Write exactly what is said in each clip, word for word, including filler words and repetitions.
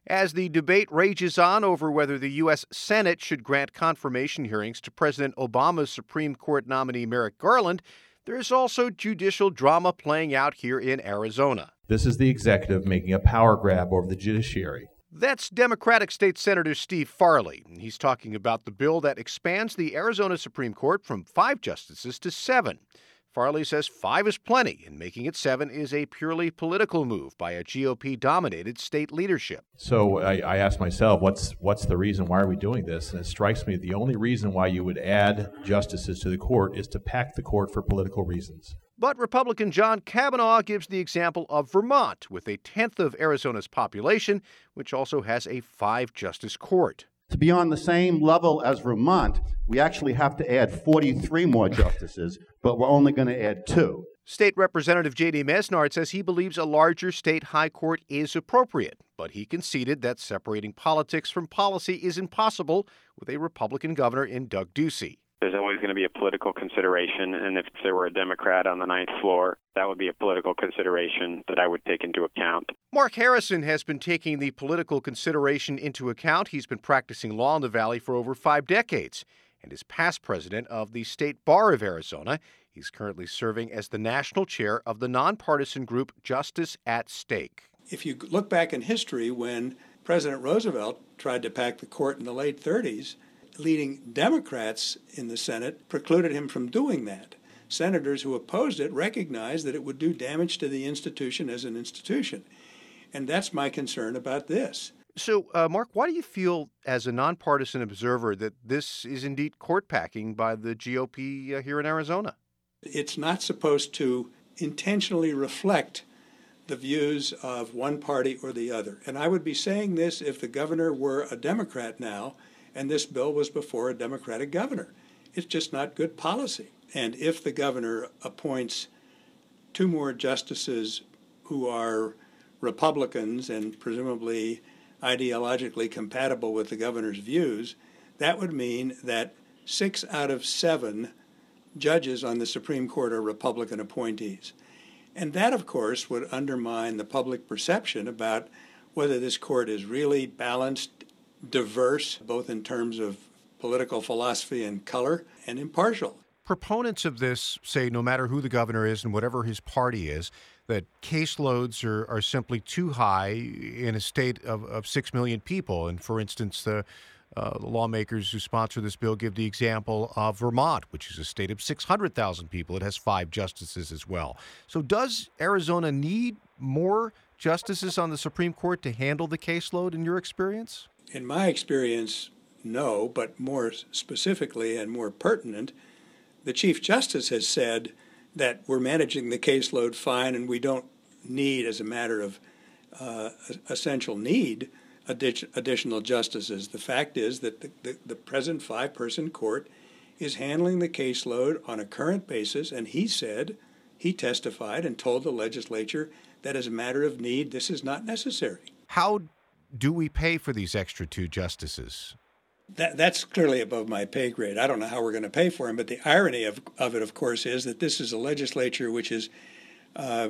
As the debate rages on over whether the U S. Senate should grant confirmation hearings to President Obama's Supreme Court nominee Merrick Garland, there is also judicial drama playing out here in Arizona. This is the executive making a power grab over the judiciary. That's Democratic State Senator Steve Farley. He's talking about the bill that expands the Arizona Supreme Court from five justices to seven. Farley says five is plenty, and making it seven is a purely political move by a G O P-dominated state leadership. So I, I asked myself, what's what's the reason? Why are we doing this? And it strikes me the only reason why you would add justices to the court is to pack the court for political reasons. But Republican John Kavanaugh gives the example of Vermont, with a tenth of Arizona's population, which also has a five-justice court. To be on the same level as Vermont, we actually have to add forty-three more justices, but we're only going to add two. State Representative J D Mesnard says he believes a larger state high court is appropriate, but he conceded that separating politics from policy is impossible with a Republican governor in Doug Ducey. There's always going to be a political consideration, and if there were a Democrat on the ninth floor, that would be a political consideration that I would take into account. Mark Harrison has been taking the political consideration into account. He's been practicing law in the Valley for over five decades and is past president of the State Bar of Arizona. He's currently serving as the national chair of the nonpartisan group Justice at Stake. If you look back in history, when President Roosevelt tried to pack the court in the late thirties, leading Democrats in the Senate precluded him from doing that. Senators who opposed it recognized that it would do damage to the institution as an institution. And that's my concern about this. So, uh, Mark, why do you feel, as a nonpartisan observer, that this is indeed court packing by the G O P uh, here in Arizona? It's not supposed to intentionally reflect the views of one party or the other. And I would be saying this if the governor were a Democrat now, and this bill was before a Democratic governor. It's just not good policy. And if the governor appoints two more justices who are Republicans and presumably ideologically compatible with the governor's views, that would mean that six out of seven judges on the Supreme Court are Republican appointees. And that, of course, would undermine the public perception about whether this court is really balanced, diverse, both in terms of political philosophy and color, and impartial. Proponents of this say no matter who the governor is and whatever his party is, that caseloads are, are simply too high in a state of, of six million people. And for instance, the, uh, the lawmakers who sponsor this bill give the example of Vermont, which is a state of six hundred thousand people. It has five justices as well. So does Arizona need more justices on the Supreme Court to handle the caseload in your experience? In my experience, no, but more specifically and more pertinent, the Chief Justice has said that we're managing the caseload fine and we don't need, as a matter of uh, essential need, addi- additional justices. The fact is that the, the, the present five-person court is handling the caseload on a current basis, and he said, he testified and told the legislature that as a matter of need, this is not necessary. How do we pay for these extra two justices? That, that's clearly above my pay grade. I don't know how we're going to pay for them, but the irony of, of it, of course, is that this is a legislature which is uh,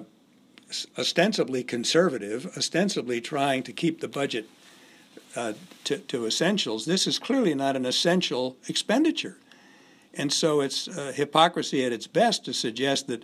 ostensibly conservative, ostensibly trying to keep the budget uh, to, to essentials. This is clearly not an essential expenditure. And so it's uh, hypocrisy at its best to suggest that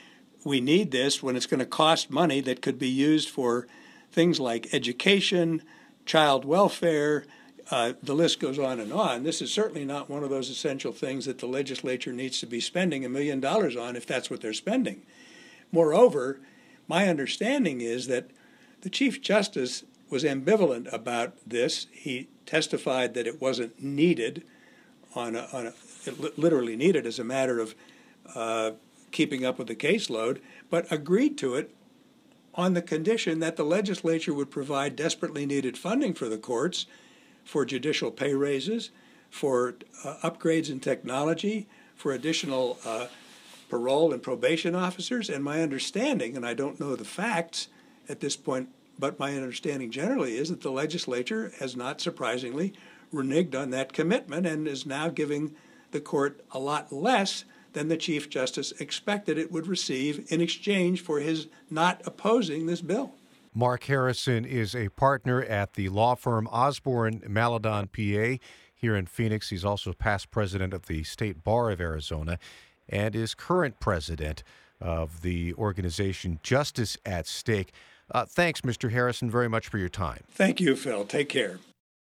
we need this when it's going to cost money that could be used for things like education, child welfare, uh, the list goes on and on. This is certainly not one of those essential things that the legislature needs to be spending a million dollars on if that's what they're spending. Moreover, my understanding is that the Chief Justice was ambivalent about this. He testified that it wasn't needed, on a, on a, it literally needed as a matter of uh, keeping up with the caseload, but agreed to it on the condition that the legislature would provide desperately needed funding for the courts, for judicial pay raises, for uh, upgrades in technology, for additional uh, parole and probation officers. And my understanding, and I don't know the facts at this point, but my understanding generally is that the legislature has not surprisingly reneged on that commitment and is now giving the court a lot less than the Chief Justice expected it would receive in exchange for his not opposing this bill. Mark Harrison is a partner at the law firm Osborne Maladon, P A, here in Phoenix. He's also past president of the State Bar of Arizona and is current president of the organization Justice at Stake. Uh, thanks, Mister Harrison, very much for your time. Thank you, Phil. Take care.